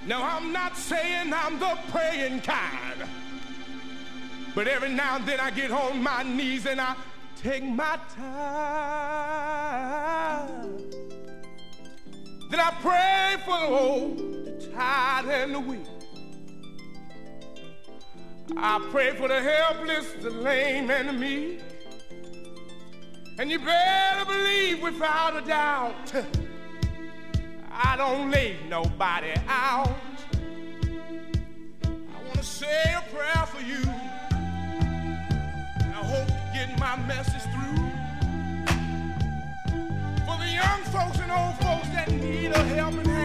Now, I'm not saying I'm the praying kind, but every now and then I get on my knees and I take my time. Then I pray for the old, the tired, and the weak. I pray for the helpless, the lame, and the meek. And you better believe without a doubt, I don't lay nobody out. I want to say a prayer for you. And I hope you get my message through. For the young folks and old folks that need a helping hand.